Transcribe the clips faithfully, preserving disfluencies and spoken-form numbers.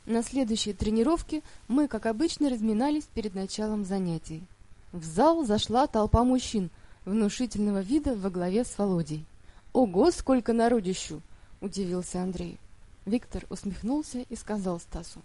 На следующей тренировке мы, как обычно, разминались перед началом занятий. В зал зашла толпа мужчин внушительного вида во главе с Володей. «Ого, сколько народищу!» — удивился Андрей. Виктор усмехнулся и сказал Стасу: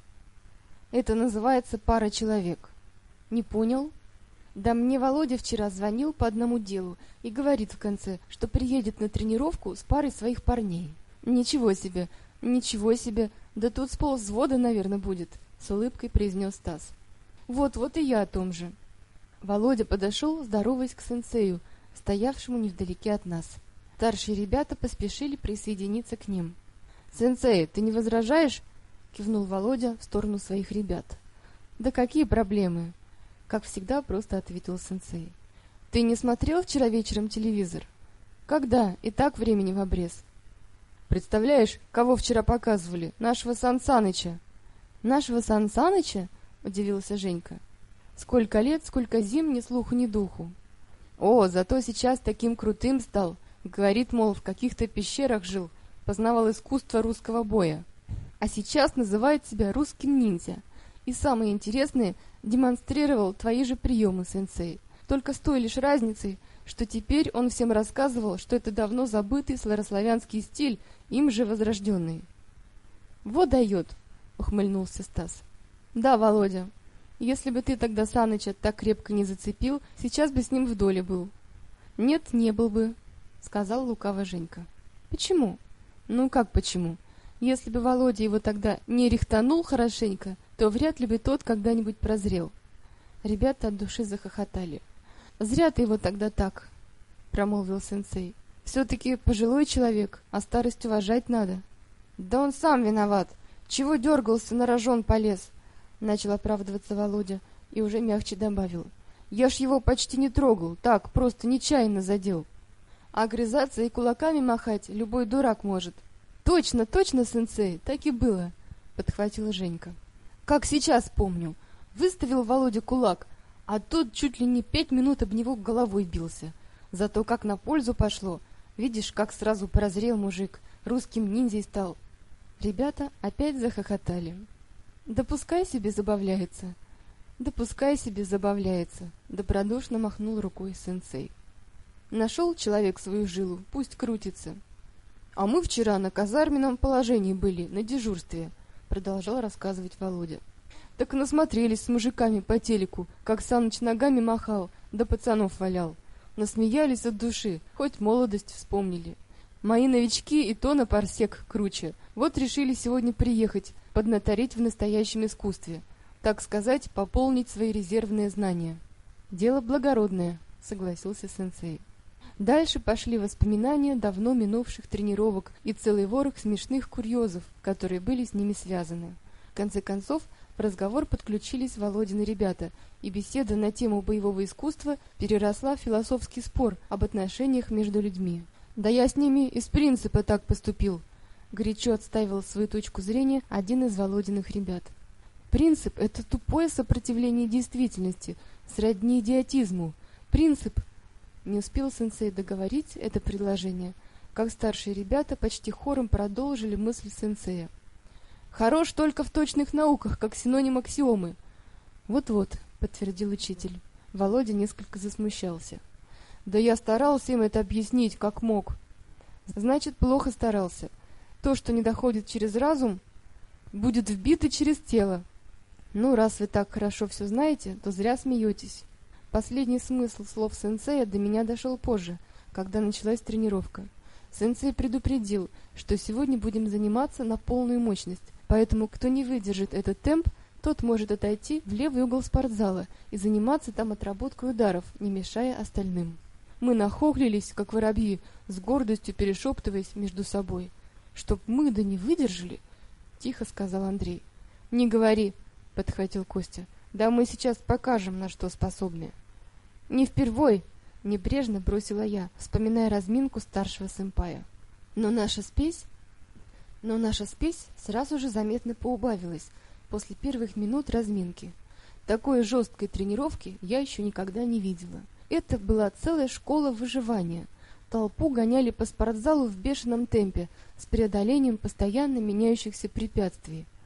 «Это называется пара человек». «Не понял?» «Да мне Володя вчера звонил по одному делу и говорит в конце, что приедет на тренировку с парой своих парней». «Ничего себе! Ничего себе! Да тут с полвзвода, наверное, будет», — с улыбкой произнес Стас. «Вот-вот и я о том же». Володя подошел, здороваясь к сенсею, стоявшему невдалеке от нас. Старшие ребята поспешили присоединиться к ним. «Сенсей, ты не возражаешь?» — кивнул Володя в сторону своих ребят. «Да какие проблемы?» — как всегда просто ответил сенсей. «Ты не смотрел вчера вечером телевизор?» «Когда? И так времени в обрез». «Представляешь, кого вчера показывали? Нашего Сан Саныча!» «Нашего Сан Саныча?» — удивился Женька. «Сколько лет, сколько зим, ни слуху, ни духу». «О, зато сейчас таким крутым стал. Говорит, мол, в каких-то пещерах жил, познавал искусство русского боя. А сейчас называет себя русским ниндзя. И самое интересное, демонстрировал твои же приемы, сенсей. Только с той лишь разницей, что теперь он всем рассказывал, что это давно забытый старославянский стиль, им же возрожденный». «Вот дает!» — ухмыльнулся Стас. «Да, Володя, если бы ты тогда Саныча так крепко не зацепил, сейчас бы с ним в доле был». «Нет, не был бы», — сказал лукаво Женька. «Почему?» «Ну как почему? Если бы Володя его тогда не рихтанул хорошенько, то вряд ли бы тот когда-нибудь прозрел». Ребята от души захохотали. «Зря ты его тогда так», — промолвил сенсей. «Все-таки пожилой человек, а старость уважать надо». «Да он сам виноват. Чего дергался, на рожон полез?» — начал оправдываться Володя и уже мягче добавил. «Я ж его почти не трогал, так, просто нечаянно задел. А огрызаться и кулаками махать любой дурак может». «Точно, точно, сенсей, так и было», — подхватила Женька. «Как сейчас помню. Выставил Володя кулак, а тот чуть ли не пять минут об него головой бился. Зато как на пользу пошло. Видишь, как сразу прозрел мужик, русским ниндзей стал». Ребята опять захохотали. «Да пускай себе забавляется, да пускай себе забавляется», — добродушно махнул рукой сенсей. «Нашел человек свою жилу, пусть крутится». «А мы вчера на казарменном положении были, на дежурстве», — продолжал рассказывать Володя. «Так насмотрелись с мужиками по телеку, как Саныч ногами махал, да пацанов валял. Насмеялись от души, хоть молодость вспомнили. Мои новички и то на парсек круче. Вот решили сегодня приехать, поднатореть в настоящем искусстве. Так сказать, пополнить свои резервные знания». «Дело благородное», — согласился сенсей. Дальше пошли воспоминания давно минувших тренировок и целый ворох смешных курьезов, которые были с ними связаны. В конце концов, в разговор подключились Володины ребята, и беседа на тему боевого искусства переросла в философский спор об отношениях между людьми. «Да я с ними из принципа так поступил», — горячо отстаивал свою точку зрения один из Володиных ребят. «Принцип — это тупое сопротивление действительности, сродни идиотизму. Принцип...» Не успел сенсей договорить это предложение, как старшие ребята почти хором продолжили мысль сенсея. «Хорош только в точных науках, как синоним аксиомы». «Вот-вот», — подтвердил учитель. Володя несколько засмущался. «Да я старался им это объяснить, как мог». «Значит, плохо старался. То, что не доходит через разум, будет вбито через тело». «Ну, раз вы так хорошо все знаете, то зря смеетесь». Последний смысл слов сенсея до меня дошел позже, когда началась тренировка. Сенсей предупредил, что сегодня будем заниматься на полную мощность, поэтому кто не выдержит этот темп, тот может отойти в левый угол спортзала и заниматься там отработкой ударов, не мешая остальным. Мы нахохлились, как воробьи, с гордостью перешептываясь между собой. «Чтоб мы да не выдержали!» — тихо сказал Андрей. «Не говори!» — подхватил Костя. «Да мы сейчас покажем, на что способны». «Не впервой!» — небрежно бросила я, вспоминая разминку старшего сэмпая. Но наша спесь... Но наша спесь сразу же заметно поубавилась после первых минут разминки. Такой жесткой тренировки я еще никогда не видела. Это была целая школа выживания. Толпу гоняли по спортзалу в бешеном темпе, с преодолением постоянно меняющихся препятствий.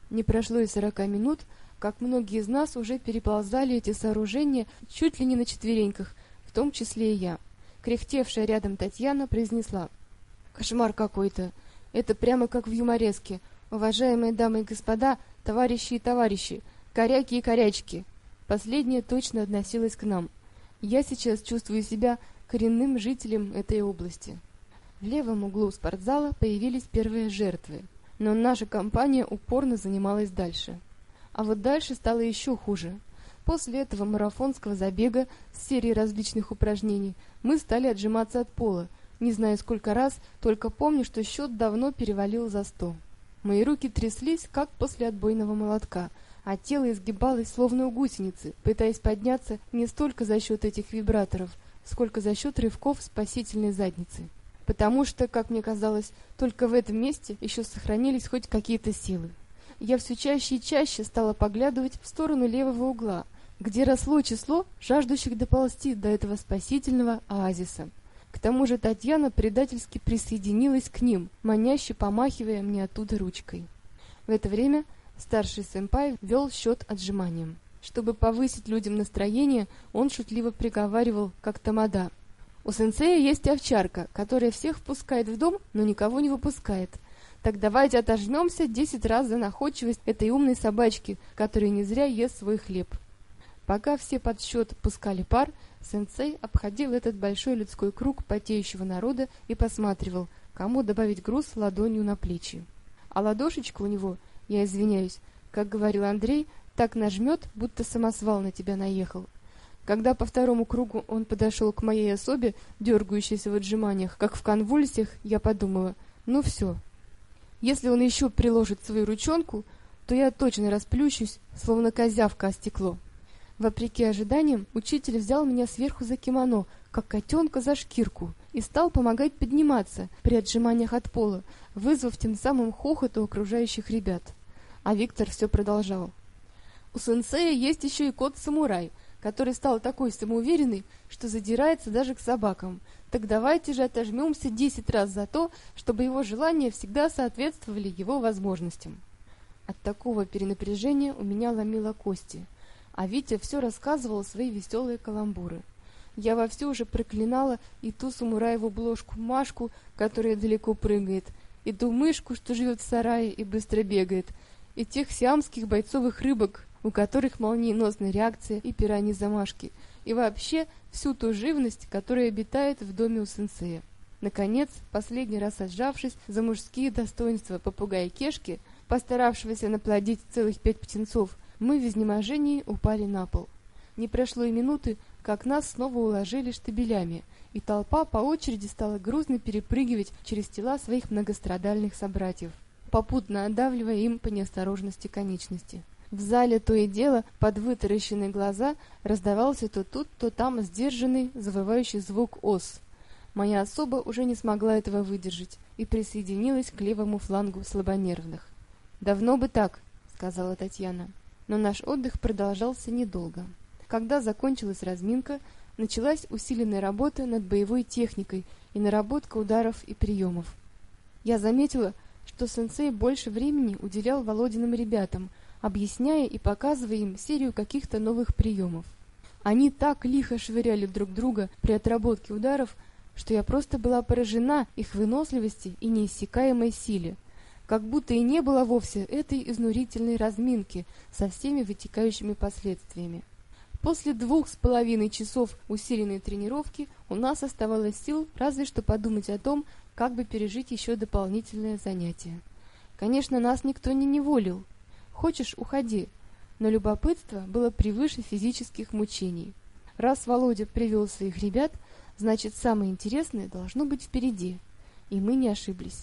Не прошло и сорока минут, как многие из нас уже переползали эти сооружения чуть ли не на четвереньках, в том числе и я. Кряхтевшая рядом Татьяна произнесла: «Кошмар какой-то! Это прямо как в юмореске. Уважаемые дамы и господа, товарищи и товарищи, коряки и корячки!» Последнее точно относилось к нам. Я сейчас чувствую себя коренным жителем этой области. В левом углу спортзала появились первые жертвы, но наша компания упорно занималась дальше. А вот дальше стало еще хуже. После этого марафонского забега с серией различных упражнений мы стали отжиматься от пола. Не знаю сколько раз, только помню, что счет давно перевалил за сто. Мои руки тряслись, как после отбойного молотка, а тело изгибалось, словно у гусеницы, пытаясь подняться не столько за счет этих вибраторов, сколько за счет рывков спасительной задницы. Потому что, как мне казалось, только в этом месте еще сохранились хоть какие-то силы. Я все чаще и чаще стала поглядывать в сторону левого угла, где росло число жаждущих доползти до этого спасительного оазиса. К тому же Татьяна предательски присоединилась к ним, маняще помахивая мне оттуда ручкой. В это время старший сэмпай вел счет отжиманием. Чтобы повысить людям настроение, он шутливо приговаривал, как тамада: «У сенсея есть овчарка, которая всех впускает в дом, но никого не выпускает. Так давайте отожмемся десять раз за находчивость этой умной собачки, которая не зря ест свой хлеб». Пока все под счет пускали пар, сенсей обходил этот большой людской круг потеющего народа и посматривал, кому добавить груз ладонью на плечи. А ладошечка у него, я извиняюсь, как говорил Андрей, так нажмет, будто самосвал на тебя наехал. Когда по второму кругу он подошел к моей особе, дергающейся в отжиманиях, как в конвульсиях, я подумала: ну все. Если он еще приложит свою ручонку, то я точно расплющусь, словно козявка о стекло. Вопреки ожиданиям, учитель взял меня сверху за кимоно, как котенка за шкирку, и стал помогать подниматься при отжиманиях от пола, вызвав тем самым хохот у окружающих ребят. А Виктор все продолжал: «У сенсея есть еще и кот-самурай, который стал такой самоуверенный, что задирается даже к собакам. Так давайте же отожмемся десять раз за то, чтобы его желания всегда соответствовали его возможностям». От такого перенапряжения у меня ломило кости, а Витя все рассказывал свои веселые каламбуры. Я вовсю уже проклинала и ту самураеву бложку Машку, которая далеко прыгает, и ту мышку, что живет в сарае и быстро бегает, и тех сиамских бойцовых рыбок, у которых молниеносная реакция и пираньи-замашки, и вообще всю ту живность, которая обитает в доме у сенсея. Наконец, последний раз отжавшись за мужские достоинства попугая Кешки, постаравшегося наплодить целых пять птенцов, мы в изнеможении упали на пол. Не прошло и минуты, как нас снова уложили штабелями, и толпа по очереди стала грузно перепрыгивать через тела своих многострадальных собратьев, попутно отдавливая им по неосторожности конечности. В зале то и дело под вытаращенные глаза раздавался то тут, то там сдержанный, завывающий звук ос. Моя особа уже не смогла этого выдержать и присоединилась к левому флангу слабонервных. «Давно бы так», — сказала Татьяна. Но наш отдых продолжался недолго. Когда закончилась разминка, началась усиленная работа над боевой техникой и наработка ударов и приемов. Я заметила, что сенсей больше времени уделял Володиным ребятам, объясняя и показывая им серию каких-то новых приемов. Они так лихо швыряли друг друга при отработке ударов, что я просто была поражена их выносливости и неиссякаемой силе, как будто и не было вовсе этой изнурительной разминки со всеми вытекающими последствиями. После двух с половиной часов усиленной тренировки у нас оставалось сил разве что подумать о том, как бы пережить еще дополнительное занятие. Конечно, нас никто не неволил. Хочешь — уходи. Но любопытство было превыше физических мучений. Раз Володя привел своих ребят, значит, самое интересное должно быть впереди. И мы не ошиблись.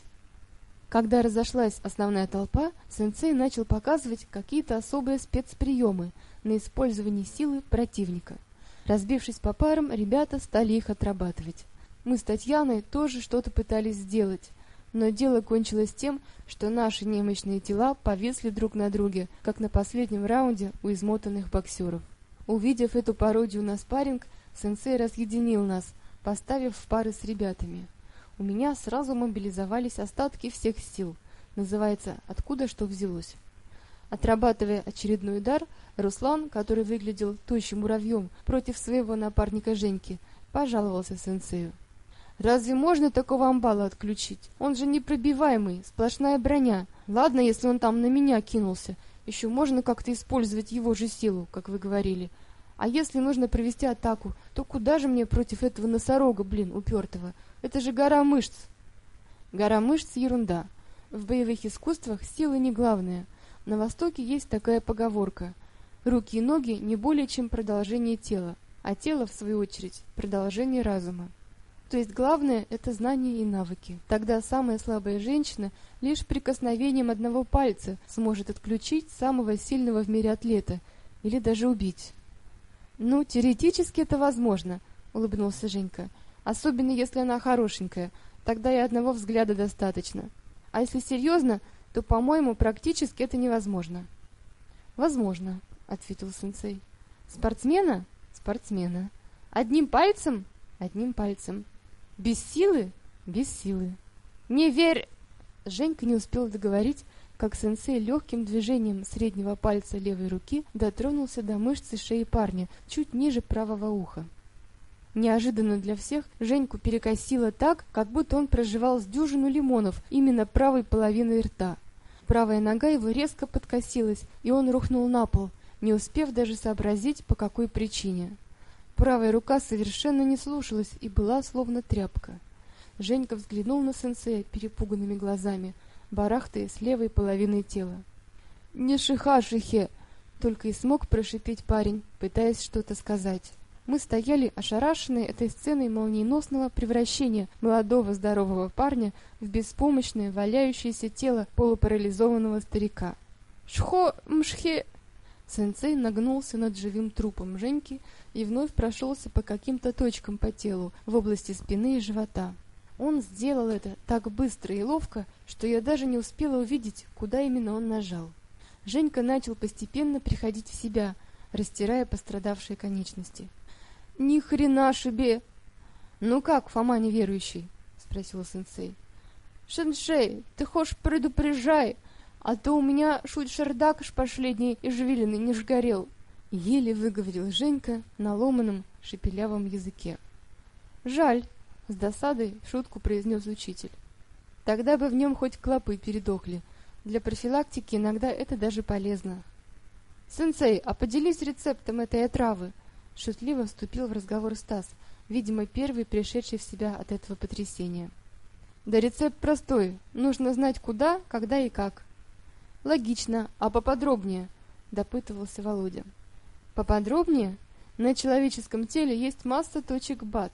Когда разошлась основная толпа, сенсей начал показывать какие-то особые спецприемы на использование силы противника. Разбившись по парам, ребята стали их отрабатывать. Мы с Татьяной тоже что-то пытались сделать, но дело кончилось тем, что наши немощные тела повисли друг на друге, как на последнем раунде у измотанных боксеров. Увидев эту пародию на спарринг, сенсей разъединил нас, поставив в пары с ребятами. У меня сразу мобилизовались остатки всех сил. Называется «Откуда что взялось». Отрабатывая очередной удар, Руслан, который выглядел тощим муравьем против своего напарника Женьки, пожаловался сенсею. «Разве можно такого амбала отключить? Он же непробиваемый, сплошная броня. Ладно, если он там на меня кинулся, еще можно как-то использовать его же силу, как вы говорили. А если нужно провести атаку, то куда же мне против этого носорога, блин, упертого? Это же гора мышц!» Гора мышц — ерунда. В боевых искусствах сила не главное. На Востоке есть такая поговорка: руки и ноги не более чем продолжение тела, а тело, в свою очередь, продолжение разума. То есть главное — это знания и навыки. Тогда самая слабая женщина лишь прикосновением одного пальца сможет отключить самого сильного в мире атлета или даже убить. «Ну, теоретически это возможно», — улыбнулся Женька. «Особенно если она хорошенькая, тогда и одного взгляда достаточно. А если серьезно, то, по-моему, практически это невозможно». «Возможно», — ответил сенсей. «Спортсмена? Спортсмена. Одним пальцем? Одним пальцем. Без силы? Без силы. Не верь!» Женька не успел договорить, как сенсей легким движением среднего пальца левой руки дотронулся до мышцы шеи парня чуть ниже правого уха. Неожиданно для всех Женьку перекосило так, как будто он прожевал с дюжину лимонов именно правой половиной рта. Правая нога его резко подкосилась, и он рухнул на пол, не успев даже сообразить, по какой причине. Правая рука совершенно не слушалась и была словно тряпка. Женька взглянул на сенсея перепуганными глазами, барахтаясь левой половиной тела. «Не шиха-шихе!» — только и смог прошипеть парень, пытаясь что-то сказать. Мы стояли ошарашенные этой сценой молниеносного превращения молодого здорового парня в беспомощное валяющееся тело полупарализованного старика. «Шхо-мшхе!» Сенсей нагнулся над живым трупом Женьки и вновь прошелся по каким-то точкам по телу в области спины и живота. Он сделал это так быстро и ловко, что я даже не успела увидеть, куда именно он нажал. Женька начал постепенно приходить в себя, растирая пострадавшие конечности. «Ни хрена себе!» «Ну как, Фома неверующий?» — спросил сенсей. «Сенсей, ты хошь предупреждай, а то у меня шуть шардак последний извилины не сгорел!» — еле выговорил Женька на ломаном шепелявом языке. «Жаль!» — с досадой в шутку произнес учитель. «Тогда бы в нем хоть клопы передохли. Для профилактики иногда это даже полезно». «Сенсей, а поделись рецептом этой отравы!» — шутливо вступил в разговор Стас, видимо, первый пришедший в себя от этого потрясения. «Да рецепт простой. Нужно знать куда, когда и как». «Логично. А поподробнее?» — допытывался Володя. «Поподробнее? На человеческом теле есть масса точек БАД».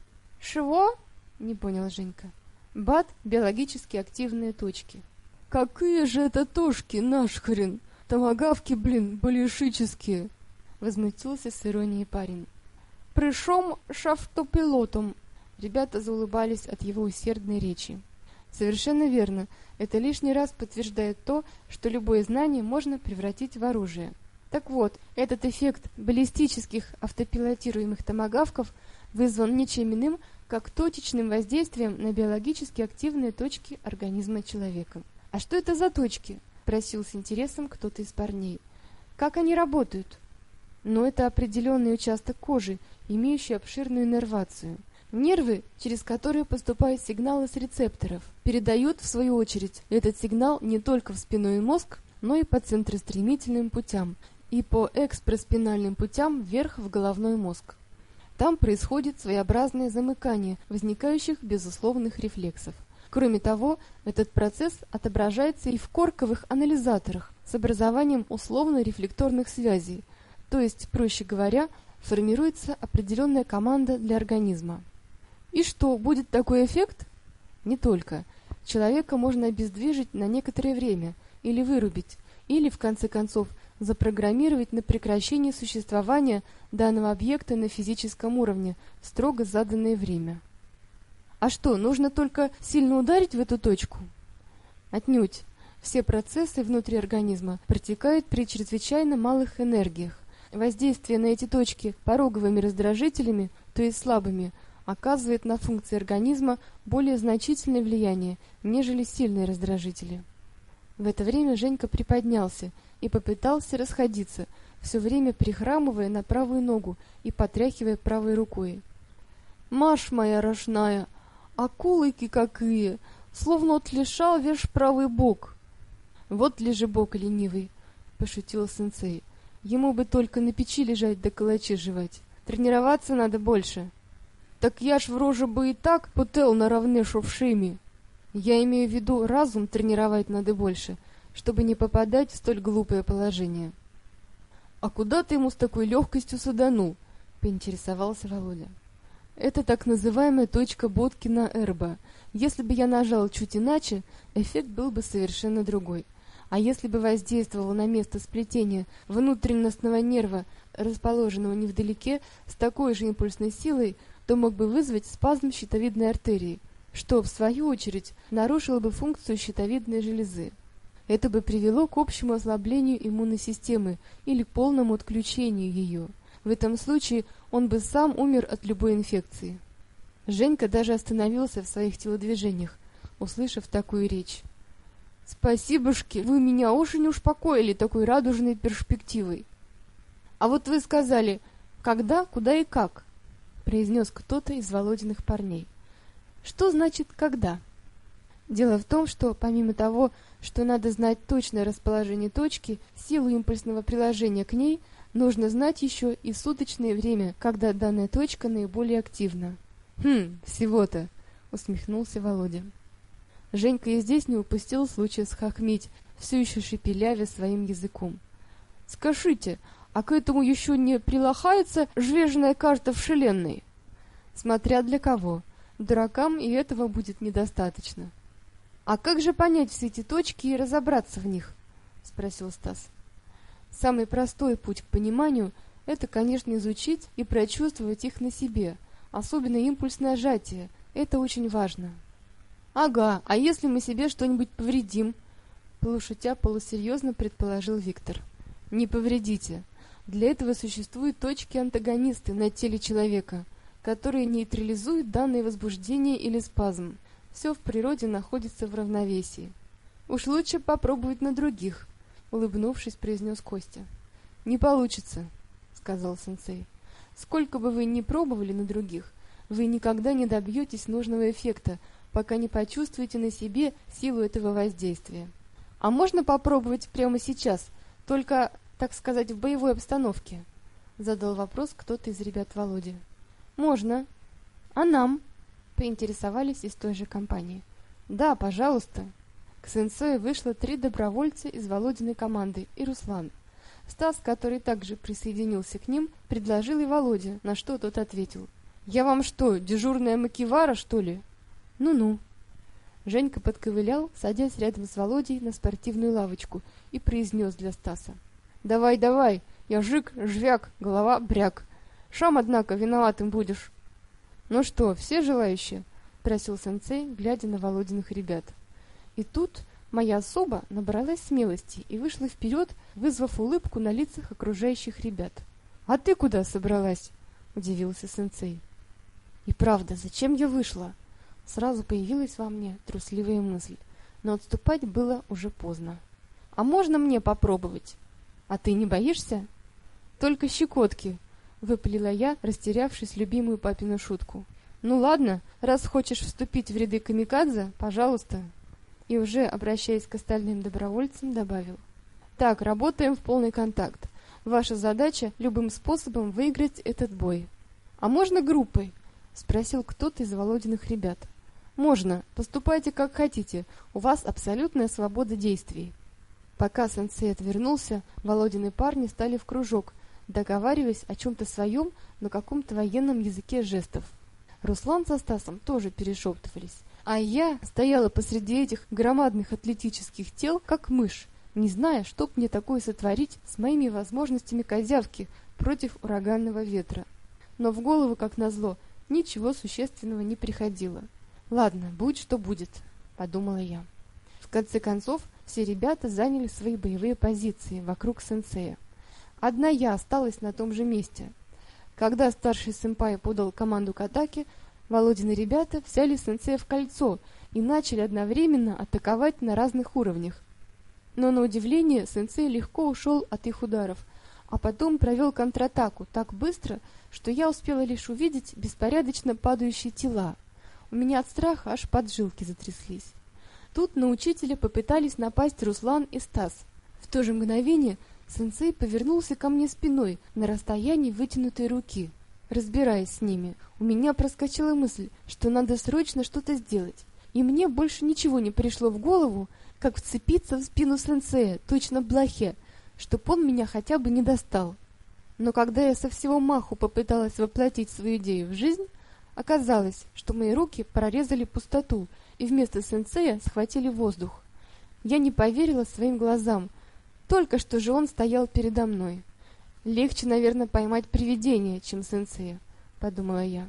«Чего?» — не понял Женька. БАД — биологически активные точки. «Какие же это точки, нахрен? Томагавки, блин, балишические!» — возмутился с иронией парень. «Пришом шавтопилотом!» Ребята заулыбались от его усердной речи. Совершенно верно. Это лишний раз подтверждает то, что любое знание можно превратить в оружие. Так вот, этот эффект баллистических автопилотируемых томагавков вызван ничем иным, как точечным воздействием на биологически активные точки организма человека. «А что это за точки?» — спросил с интересом кто-то из парней. «Как они работают?» «Ну, это определенный участок кожи, имеющий обширную иннервацию. Нервы, через которые поступают сигналы с рецепторов, передают, в свою очередь, этот сигнал не только в спинной мозг, но и по центростремительным путям и по экспроспинальным путям вверх в головной мозг. Там происходит своеобразное замыкание возникающих безусловных рефлексов. Кроме того, этот процесс отображается и в корковых анализаторах с образованием условно-рефлекторных связей, то есть, проще говоря, формируется определенная команда для организма. И что, будет такой эффект? Не только. Человека можно обездвижить на некоторое время, или вырубить, или, в конце концов, запрограммировать на прекращение существования данного объекта на физическом уровне в строго заданное время. А что, нужно только сильно ударить в эту точку? Отнюдь. Все процессы внутри организма протекают при чрезвычайно малых энергиях. Воздействие на эти точки пороговыми раздражителями, то есть слабыми, оказывает на функции организма более значительное влияние, нежели сильные раздражители. В это время Женька приподнялся и попытался расходиться, все время прихрамывая на правую ногу и потряхивая правой рукой. «Маш моя рожная, акулыки какие! Словно отлишал весь правый бок!» «Вот лежебок ленивый!» — пошутил сенсей. «Ему бы только на печи лежать да калачи жевать. Тренироваться надо больше». «Так я ж вроже бы и так путел наравне шовшими!» «Я имею в виду, разум тренировать надо больше, чтобы не попадать в столь глупое положение». «А куда ты ему с такой легкостью саданул?» — поинтересовался Володя. «Это так называемая точка Боткина-Эрба. Если бы я нажал чуть иначе, эффект был бы совершенно другой. А если бы воздействовал на место сплетения внутренностного нерва, расположенного невдалеке, с такой же импульсной силой, то мог бы вызвать спазм щитовидной артерии, что, в свою очередь, нарушило бы функцию щитовидной железы. Это бы привело к общему ослаблению иммунной системы или полному отключению ее. В этом случае он бы сам умер от любой инфекции». Женька даже остановился в своих телодвижениях, услышав такую речь. «Спасибошки, вы меня очень успокоили такой радужной перспективой». «А вот вы сказали, когда, куда и как», — произнес кто-то из Володиных парней. «Что значит «когда»?» Дело в том, что помимо того, что надо знать точное расположение точки, силу импульсного приложения к ней, нужно знать еще и суточное время, когда данная точка наиболее активна. «Хм, всего-то», — усмехнулся Володя. Женька и здесь не упустил случая схохмить, все еще шепелявя своим языком. «Скажите, а к этому еще не прилагается жвежная карта вселенной?» «Смотря для кого. Дуракам и этого будет недостаточно». «А как же понять все эти точки и разобраться в них?» — спросил Стас. «Самый простой путь к пониманию — это, конечно, изучить и прочувствовать их на себе, особенно импульсное сжатие. Это очень важно». «Ага, а если мы себе что-нибудь повредим?» — полушутя полусерьезно предположил Виктор. «Не повредите. Для этого существуют точки-антагонисты на теле человека, которые нейтрализуют данное возбуждение или спазм. Все в природе находится в равновесии. Уж лучше попробовать на других», — улыбнувшись, произнес Костя. «Не получится», — сказал сенсей. «Сколько бы вы ни пробовали на других, вы никогда не добьетесь нужного эффекта, пока не почувствуете на себе силу этого воздействия. А можно попробовать прямо сейчас, только, так сказать, в боевой обстановке?» — задал вопрос кто-то из ребят Володи. «Можно. А нам?» — поинтересовались из той же компании. «Да, пожалуйста». К сенсею вышло три добровольца из Володиной команды и Руслан. Стас, который также присоединился к ним, предложил и Володе, на что тот ответил. «Я вам что, дежурная макивара, что ли?» «Ну-ну». Женька подковылял, садясь рядом с Володей на спортивную лавочку, и произнес для Стаса. «Давай, давай, я жик, жвяк, голова бряк. Шам, однако, виноватым будешь». «Ну что, все желающие?» — спросил сенсей, глядя на Володиных ребят. И тут моя особа набралась смелости и вышла вперед, вызвав улыбку на лицах окружающих ребят. «А ты куда собралась?» — удивился сенсей. «И правда, зачем я вышла?» Сразу появилась во мне трусливая мысль, но отступать было уже поздно. «А можно мне попробовать? А ты не боишься?» «Только щекотки», — выпалила я, растерявшись любимую папину шутку. «Ну ладно, раз хочешь вступить в ряды камикадзе, пожалуйста». И уже, обращаясь к остальным добровольцам, добавил. «Так, работаем в полный контакт. Ваша задача — любым способом выиграть этот бой». «А можно группой?» — спросил кто-то из Володиных ребят. «Можно. Поступайте как хотите. У вас абсолютная свобода действий». Пока сенсей отвернулся, Володины парни стали в кружок, договариваясь о чем-то своем на каком-то военном языке жестов. Руслан со Стасом тоже перешептывались, а я стояла посреди этих громадных атлетических тел, как мышь, не зная, что мне такое сотворить с моими возможностями козявки против ураганного ветра. Но в голову, как назло, ничего существенного не приходило. «Ладно, будь что будет», — подумала я. В конце концов, все ребята заняли свои боевые позиции вокруг сенсея. Одна я осталась на том же месте. Когда старший сэмпай подал команду к атаке, Володины ребята взяли сенсея в кольцо и начали одновременно атаковать на разных уровнях. Но на удивление сенсей легко ушел от их ударов, а потом провел контратаку так быстро, что я успела лишь увидеть беспорядочно падающие тела. У меня от страха аж поджилки затряслись. Тут на учителя попытались напасть Руслан и Стас. В то же мгновение сенсей повернулся ко мне спиной на расстоянии вытянутой руки. Разбираясь с ними, у меня проскочила мысль, что надо срочно что-то сделать, и мне больше ничего не пришло в голову, как вцепиться в спину сенсея, точно блохе, чтоб он меня хотя бы не достал. Но когда я со всего маху попыталась воплотить свою идею в жизнь, оказалось, что мои руки прорезали пустоту и вместо сенсея схватили воздух. Я не поверила своим глазам. Только что же он стоял передо мной. Легче, наверное, поймать привидение, чем сенсея, подумала я.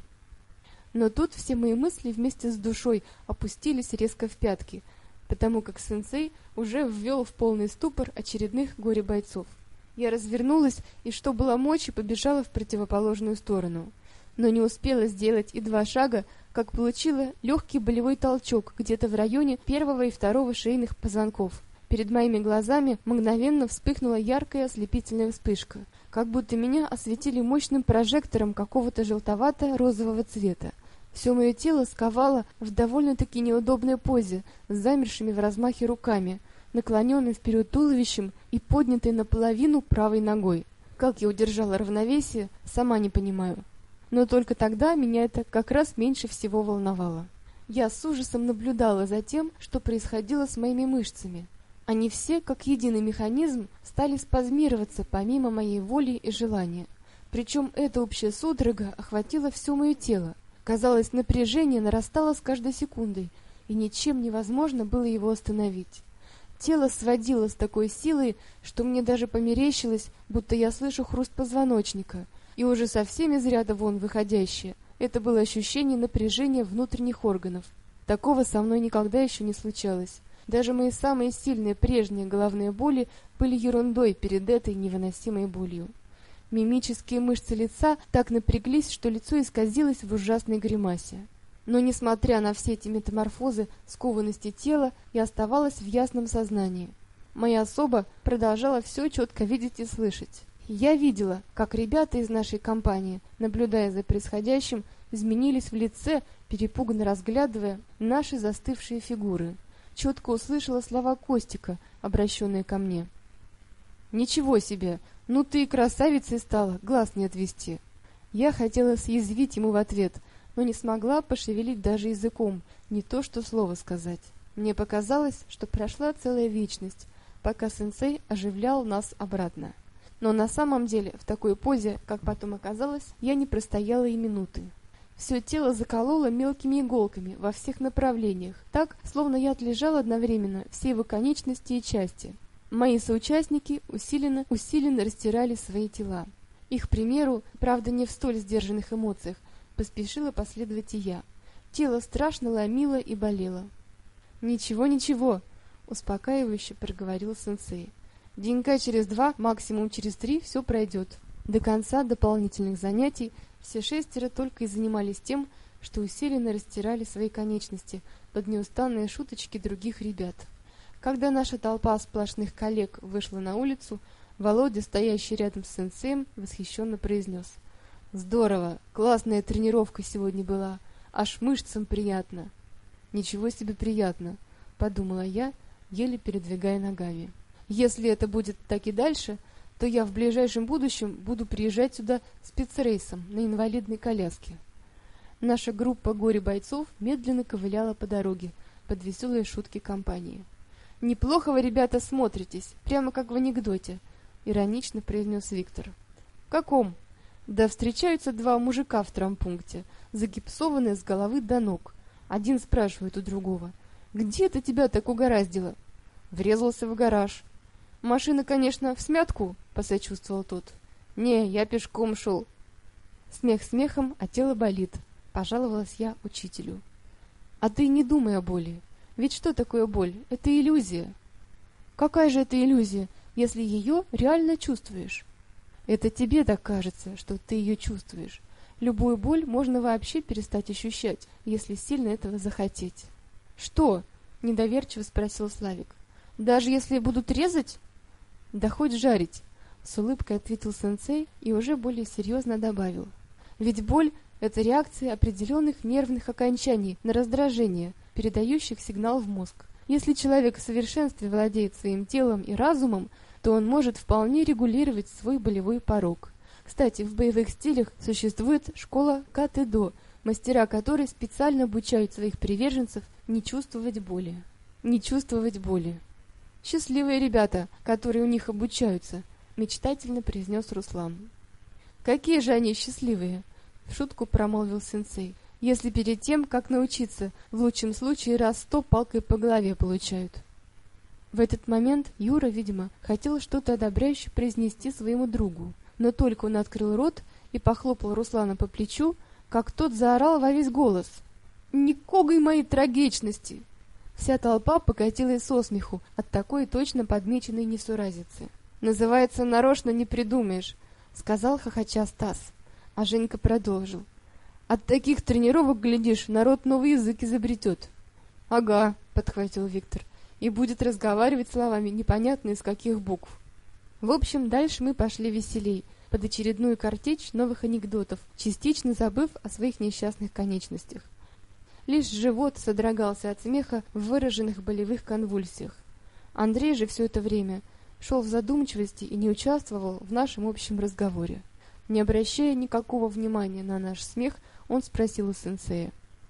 Но тут все мои мысли вместе с душой опустились резко в пятки, потому как сенсей уже ввел в полный ступор очередных горе-бойцов. Я развернулась и, что было мочи, побежала в противоположную сторону. Но не успела сделать и два шага, как получила легкий болевой толчок где-то в районе первого и второго шейных позвонков. Перед моими глазами мгновенно вспыхнула яркая ослепительная вспышка, как будто меня осветили мощным прожектором какого-то желтовато-розового цвета. Все мое тело сковало в довольно-таки неудобной позе с замершими в размахе руками, наклоненной вперед туловищем и поднятой наполовину правой ногой. Как я удержала равновесие, сама не понимаю. Но только тогда меня это как раз меньше всего волновало. Я с ужасом наблюдала за тем, что происходило с моими мышцами. Они все, как единый механизм, стали спазмироваться помимо моей воли и желания. Причем эта общая судорога охватила все мое тело. Казалось, напряжение нарастало с каждой секундой, и ничем невозможно было его остановить. Тело сводило с такой силой, что мне даже померещилось, будто я слышу хруст позвоночника, и уже совсем из ряда вон выходящее. Это было ощущение напряжения внутренних органов. Такого со мной никогда еще не случалось. Даже мои самые сильные прежние головные боли были ерундой перед этой невыносимой болью. Мимические мышцы лица так напряглись, что лицо исказилось в ужасной гримасе. Но, несмотря на все эти метаморфозы скованности тела, я оставалась в ясном сознании. Моя особа продолжала все четко видеть и слышать. Я видела, как ребята из нашей компании, наблюдая за происходящим, изменились в лице, перепуганно разглядывая наши застывшие фигуры. Четко услышала слова Костика, обращенные ко мне. «Ничего себе! Ну ты и красавицей стала, глаз не отвести!» Я хотела съязвить ему в ответ, но не смогла пошевелить даже языком, не то что слово сказать. Мне показалось, что прошла целая вечность, пока сенсей оживлял нас обратно. Но на самом деле, в такой позе, как потом оказалось, я не простояла и минуты. Все тело закололо мелкими иголками во всех направлениях, так, словно я отлежала одновременно все его конечности и части. Мои соучастники усиленно, усиленно растирали свои тела. Их примеру, правда не в столь сдержанных эмоциях, поспешила последовать и я. Тело страшно ломило и болело. «Ничего, ничего», — успокаивающе проговорил сенсей. «Денька через два, максимум через три, все пройдет». До конца дополнительных занятий все шестеро только и занимались тем, что усиленно растирали свои конечности под неустанные шуточки других ребят. Когда наша толпа сплошных коллег вышла на улицу, Володя, стоящий рядом с сенсеем, восхищенно произнес: «Здорово! Классная тренировка сегодня была! Аж мышцам приятно!» «Ничего себе приятно!» — подумала я, еле передвигая ногами. «Если это будет так и дальше, то я в ближайшем будущем буду приезжать сюда спецрейсом на инвалидной коляске». Наша группа горе-бойцов медленно ковыляла по дороге под веселые шутки компании. «Неплохо вы, ребята, смотритесь, прямо как в анекдоте», — иронично произнес Виктор. «В каком?» «Да встречаются два мужика в травмпункте, загипсованные с головы до ног. Один спрашивает у другого: «Где это тебя так угораздило?» «Врезался в гараж». «Машина, конечно, всмятку», — посочувствовал тот. «Не, я пешком шел». Смех смехом, а тело болит, — пожаловалась я учителю. «А ты не думай о боли. Ведь что такое боль? Это иллюзия». «Какая же это иллюзия, если ее реально чувствуешь?» «Это тебе так кажется, что ты ее чувствуешь. Любую боль можно вообще перестать ощущать, если сильно этого захотеть». «Что?» — недоверчиво спросил Славик. Даже если будут резать? Да хоть жарить, с улыбкой ответил сенсей и уже более серьезно добавил. Ведь боль — это реакция определенных нервных окончаний на раздражение, передающих сигнал в мозг. Если человек в совершенстве владеет своим телом и разумом, то он может вполне регулировать свой болевой порог. Кстати, в боевых стилях существует школа Катэ-до, мастера которой специально обучают своих приверженцев не чувствовать боли. Не чувствовать боли. «Счастливые ребята, которые у них обучаются», — мечтательно произнес Руслан. «Какие же они счастливые!» — в шутку промолвил сенсей. «Если перед тем, как научиться, в лучшем случае раз сто палкой по голове получают». В этот момент Юра, видимо, хотел что-то одобряюще произнести своему другу, но только он открыл рот и похлопал Руслана по плечу, как тот заорал во весь голос: «Никогой моей трагичности!» Вся толпа покатилась со смеху от такой точно подмеченной несуразицы. «Называется, нарочно не придумаешь», — сказал хохоча Стас. А Женька продолжил: «От таких тренировок, глядишь, народ новый язык изобретет». «Ага», — подхватил Виктор, «и будет разговаривать словами непонятно из каких букв». В общем, дальше мы пошли веселей, под очередную картечь новых анекдотов, частично забыв о своих несчастных конечностях. Лишь живот содрогался от смеха в выраженных болевых конвульсиях. Андрей же все это время шел в задумчивости и не участвовал в нашем общем разговоре. Не обращая никакого внимания на наш смех, он спросил у сенсея: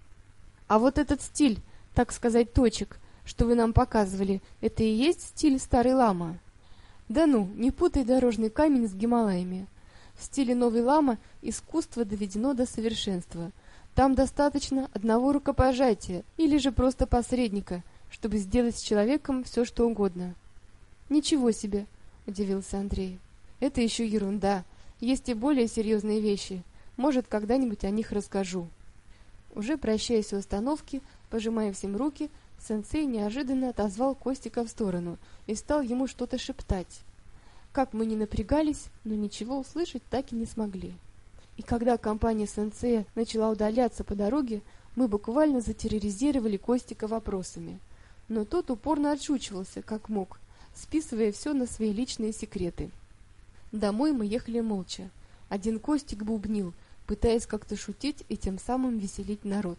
«А вот этот стиль, так сказать, точек, что вы нам показывали, это и есть стиль старый лама?» «Да ну, не путай дорожный камень с Гималаями. В стиле новый лама искусство доведено до совершенства. Там достаточно одного рукопожатия или же просто посредника, чтобы сделать с человеком все, что угодно». «Ничего себе!» — удивился Андрей. «Это еще ерунда. Есть и более серьезные вещи. Может, когда-нибудь о них расскажу». Уже прощаясь у остановки, пожимая всем руки, сенсей неожиданно отозвал Костика в сторону и стал ему что-то шептать. Как мы ни напрягались, но ничего услышать так и не смогли. И когда компания сенсея начала удаляться по дороге, мы буквально затерроризировали Костика вопросами. Но тот упорно отшучивался, как мог, списывая все на свои личные секреты. Домой мы ехали молча. Один Костик бубнил, пытаясь как-то шутить и тем самым веселить народ.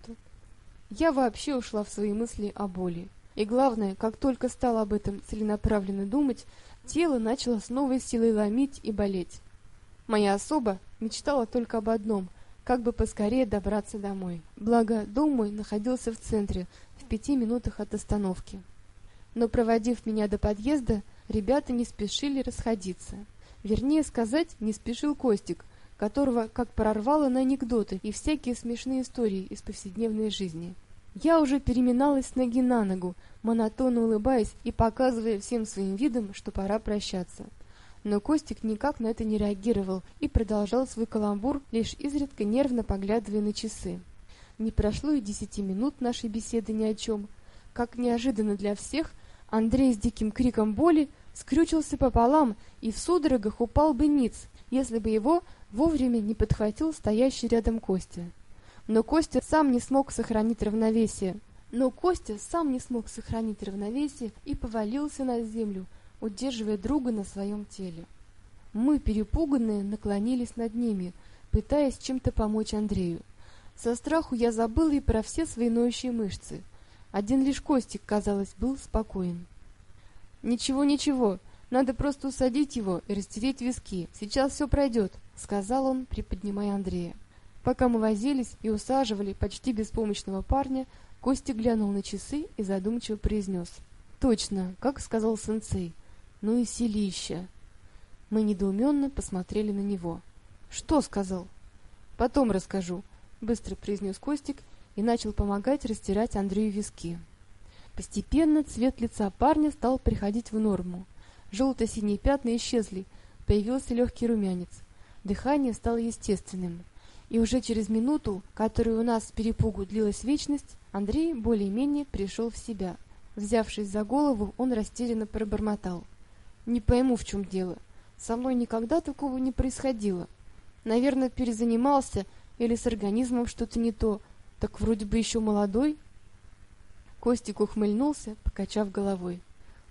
Я вообще ушла в свои мысли о боли. И главное, как только стала об этом целенаправленно думать, тело начало с новой силой ломить и болеть. Моя особа мечтала только об одном — как бы поскорее добраться домой. Благо, дом мой находился в центре, в пяти минутах от остановки. Но, проводив меня до подъезда, ребята не спешили расходиться. Вернее сказать, не спешил Костик, которого как прорвало на анекдоты и всякие смешные истории из повседневной жизни. Я уже переминалась с ноги на ногу, монотонно улыбаясь и показывая всем своим видом, что пора прощаться. Но Костик никак на это не реагировал и продолжал свой каламбур, лишь изредка нервно поглядывая на часы. Не прошло и десяти минут нашей беседы ни о чем. Как неожиданно для всех, Андрей с диким криком боли скрючился пополам и в судорогах упал бы ниц, если бы его вовремя не подхватил стоящий рядом Костя. Но Костя сам не смог сохранить равновесие. Но Костя сам не смог сохранить равновесие и повалился на землю, удерживая друга на своем теле. Мы, перепуганные, наклонились над ними, пытаясь чем-то помочь Андрею. Со страху я забыла и про все свои ноющие мышцы. Один лишь Костик, казалось, был спокоен. «Ничего, ничего, надо просто усадить его и растереть виски. Сейчас все пройдет», — сказал он, приподнимая Андрея. Пока мы возились и усаживали почти беспомощного парня, Костя глянул на часы и задумчиво произнес: «Точно, как сказал сенсей. Ну и силища». Мы недоуменно посмотрели на него. «Что сказал?» «Потом расскажу», — быстро произнес Костик и начал помогать растирать Андрею виски. Постепенно цвет лица парня стал приходить в норму. Желто-синие пятна исчезли, появился легкий румянец. Дыхание стало естественным. И уже через минуту, которая у нас с перепугу длилась вечность, Андрей более-менее пришел в себя. Взявшись за голову, он растерянно пробормотал: «Не пойму, в чем дело. Со мной никогда такого не происходило. Наверное, перезанимался или с организмом что-то не то. Так вроде бы еще молодой». Костик ухмыльнулся, покачав головой.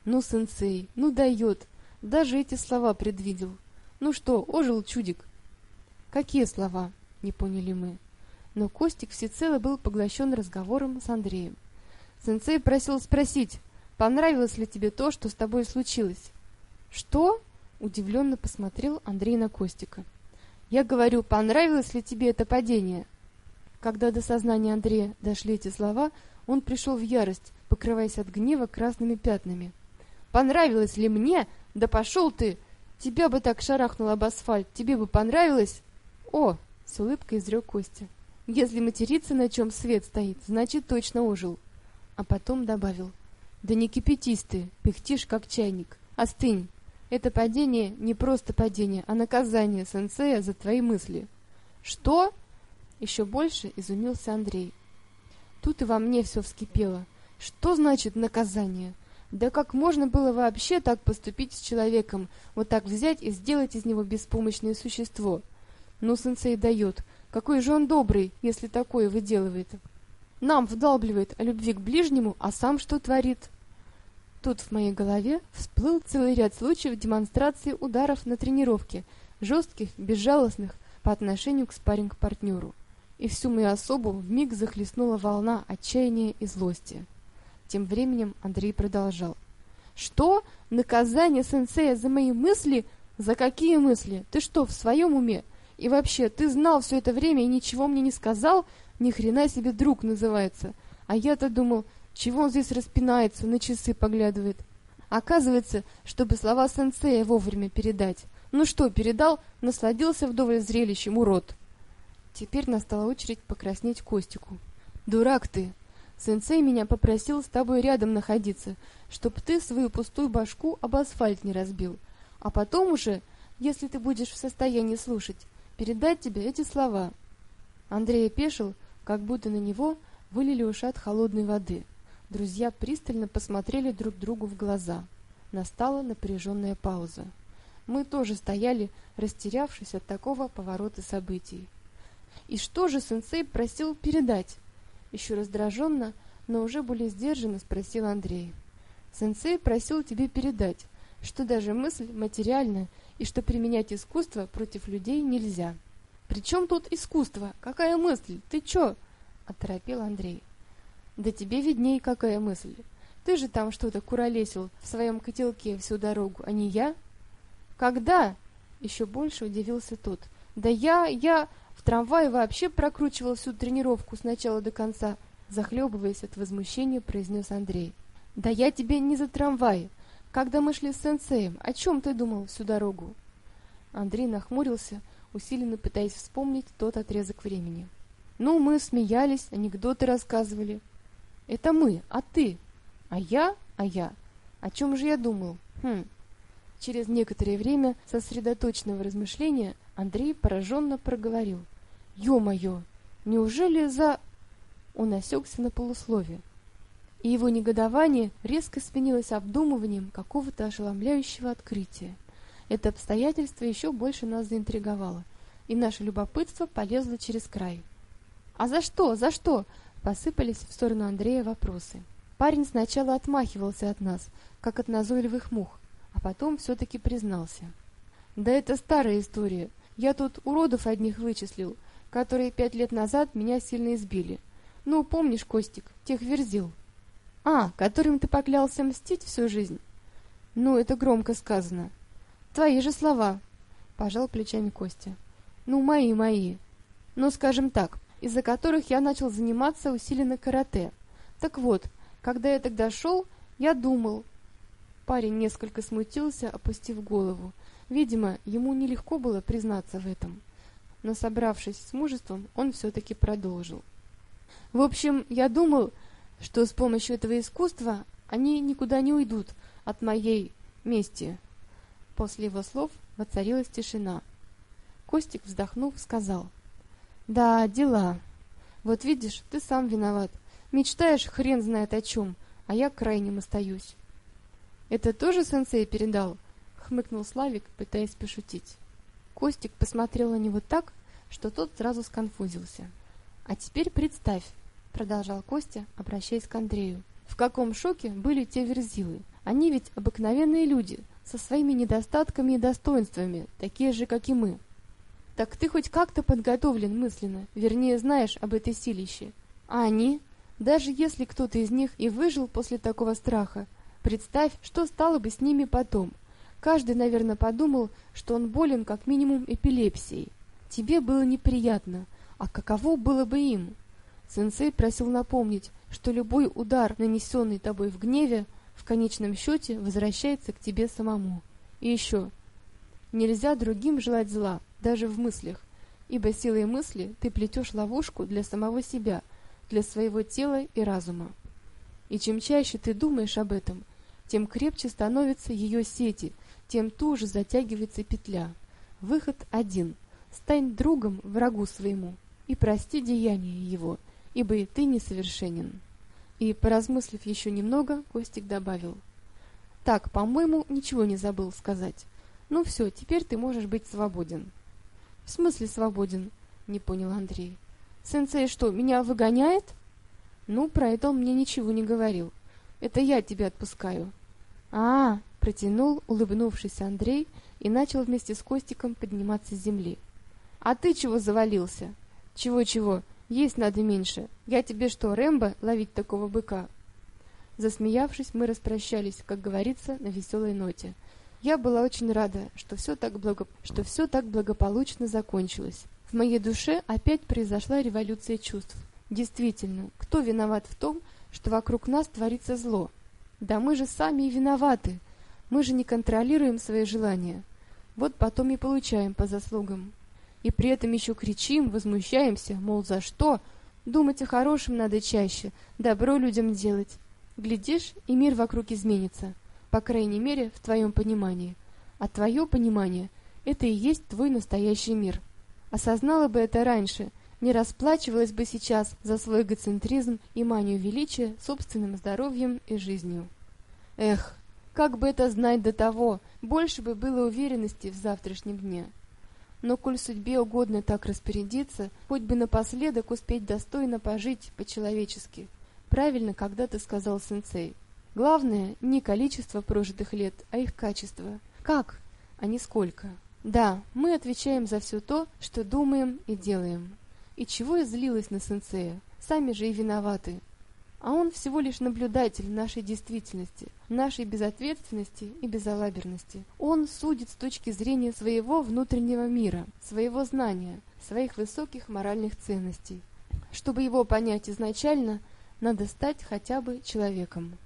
Ну, сенсей, ну дает. Даже эти слова предвидел. Ну что, ожил чудик? Какие слова? Не поняли мы. Но Костик всецело был поглощен разговором с Андреем. Сенсей просил спросить, понравилось ли тебе то, что с тобой случилось? Что? Удивленно посмотрел Андрей на Костика. Я говорю, понравилось ли тебе это падение? Когда до сознания Андрея дошли эти слова, он пришел в ярость, покрываясь от гнева красными пятнами. Понравилось ли мне? Да пошел ты! Тебя бы так шарахнуло об асфальт, тебе бы понравилось? О, с улыбкой изрек Костя. Если материться, на чем свет стоит, значит точно ожил. А потом добавил. Да не кипятись ты, пыхтишь как чайник. Остынь. Это падение не просто падение, а наказание сенсея за твои мысли. Что? Еще больше изумился Андрей. Тут и во мне все вскипело. Что значит наказание? Да как можно было вообще так поступить с человеком, вот так взять и сделать из него беспомощное существо? Ну, сенсей дает. Какой же он добрый, если такое выделывает. Нам вдалбливает о любви к ближнему, а сам что творит? Тут в моей голове всплыл целый ряд случаев демонстрации ударов на тренировке, жестких, безжалостных по отношению к спарринг-партнеру. И всю мою особу вмиг захлестнула волна отчаяния и злости. Тем временем Андрей продолжал. «Что? Наказание сенсея за мои мысли? За какие мысли? Ты что, в своем уме? И вообще, ты знал все это время и ничего мне не сказал? Ни хрена себе друг называется. А я-то думал, чего он здесь распинается, на часы поглядывает. Оказывается, чтобы слова сенсея вовремя передать. Ну что, передал, насладился вдоволь зрелищем, урод». Теперь настала очередь покраснеть Костику. «Дурак ты! Сенсей меня попросил с тобой рядом находиться, чтоб ты свою пустую башку об асфальт не разбил. А потом уже, если ты будешь в состоянии слушать, передать тебе эти слова». Андрей опешил, как будто на него вылили ушат холодной воды. Друзья пристально посмотрели друг другу в глаза. Настала напряженная пауза. Мы тоже стояли, растерявшись от такого поворота событий. «И что же сенсей просил передать?» Еще раздраженно, но уже более сдержанно спросил Андрей. «Сенсей просил тебе передать, что даже мысль материальна и что применять искусство против людей нельзя». «При чем тут искусство? Какая мысль? Ты че?» — оторопел Андрей. «Да тебе видней, какая мысль. Ты же там что-то куролесил в своем котелке всю дорогу, а не я». «Когда?» — еще больше удивился тот. «Да я... я...» В трамвае вообще прокручивал всю тренировку с начала до конца, захлебываясь от возмущения, произнес Андрей. «Да я тебе не за трамвай. Когда мы шли с сенсеем, о чем ты думал всю дорогу?» Андрей нахмурился, усиленно пытаясь вспомнить тот отрезок времени. «Ну, мы смеялись, анекдоты рассказывали». «Это мы, а ты?» «А я? А я? О чем же я думал? Хм...» Через некоторое время сосредоточенного размышления Андрей пораженно проговорил. «Ё-моё! Неужели за...» Он осекся на полуслове, и его негодование резко сменилось обдумыванием какого-то ошеломляющего открытия. Это обстоятельство еще больше нас заинтриговало, и наше любопытство полезло через край. «А за что? За что?» — посыпались в сторону Андрея вопросы. Парень сначала отмахивался от нас, как от назойливых мух, а потом все-таки признался. «Да это старая история. Я тут уродов одних вычислил, которые пять лет назад меня сильно избили. Ну, помнишь, Костик, тех верзил?» «А, которым ты поклялся мстить всю жизнь?» «Ну, это громко сказано». «Твои же слова», — пожал плечами Костя. «Ну, мои, мои. Ну, скажем так, из-за которых я начал заниматься усиленно карате. Так вот, когда я тогда шел, я думал...» Парень несколько смутился, опустив голову. Видимо, ему нелегко было признаться в этом. Но, собравшись с мужеством, он все-таки продолжил. «В общем, я думал, что с помощью этого искусства они никуда не уйдут от моей мести». После его слов воцарилась тишина. Костик, вздохнув, сказал. «Да, дела. Вот видишь, ты сам виноват. Мечтаешь хрен знает о чем, а я крайним остаюсь». «Это тоже сенсей передал?» — хмыкнул Славик, пытаясь пошутить. Костик посмотрел на него так, что тот сразу сконфузился. «А теперь представь», — продолжал Костя, обращаясь к Андрею, «в каком шоке были те верзилы. Они ведь обыкновенные люди, со своими недостатками и достоинствами, такие же, как и мы. Так ты хоть как-то подготовлен мысленно, вернее, знаешь об этой силище. А они? Даже если кто-то из них и выжил после такого страха, представь, что стало бы с ними потом. Каждый, наверное, подумал, что он болен как минимум эпилепсией. Тебе было неприятно, а каково было бы им? Сенсей просил напомнить, что любой удар, нанесенный тобой в гневе, в конечном счете возвращается к тебе самому. И еще, нельзя другим желать зла, даже в мыслях, ибо силой мысли ты плетешь ловушку для самого себя, для своего тела и разума. И чем чаще ты думаешь об этом, тем крепче становятся ее сети, тем туже затягивается петля. Выход один — стань другом врагу своему и прости деяния его, ибо и ты несовершенен. И, поразмыслив еще немного, Костик добавил: «Так, по-моему, ничего не забыл сказать. Ну все, теперь ты можешь быть свободен». «В смысле свободен?» — не понял Андрей. «Сенсей что, меня выгоняет?» «Ну, про это он мне ничего не говорил. Это я тебя отпускаю». «А-а-а!» — протянул, улыбнувшись Андрей, и начал вместе с Костиком подниматься с земли. «А ты чего завалился?» «Чего-чего? Есть надо меньше. Я тебе что, Рэмбо, ловить такого быка?» Засмеявшись, мы распрощались, как говорится, на веселой ноте. Я была очень рада, что все так благо... что все так благополучно закончилось. В моей душе опять произошла революция чувств. Действительно, кто виноват в том, что вокруг нас творится зло? Да мы же сами и виноваты. Мы же не контролируем свои желания. Вот потом и получаем по заслугам. И при этом еще кричим, возмущаемся, мол, за что? Думать о хорошем надо чаще, добро людям делать. Глядишь, и мир вокруг изменится, по крайней мере, в твоем понимании. А твое понимание — это и есть твой настоящий мир. Осознала бы это раньше, не расплачивалась бы сейчас за свой эгоцентризм и манию величия собственным здоровьем и жизнью. Эх, как бы это знать до того, больше бы было уверенности в завтрашнем дне. Но коль судьбе угодно так распорядиться, хоть бы напоследок успеть достойно пожить по-человечески. Правильно когда-то сказал сенсей. Главное не количество прожитых лет, а их качество. Как, а не сколько. Да, мы отвечаем за все то, что думаем и делаем. И чего я злилась на сенсея? Сами же и виноваты. А он всего лишь наблюдатель нашей действительности, нашей безответственности и безалаберности. Он судит с точки зрения своего внутреннего мира, своего знания, своих высоких моральных ценностей. Чтобы его понять изначально, надо стать хотя бы человеком.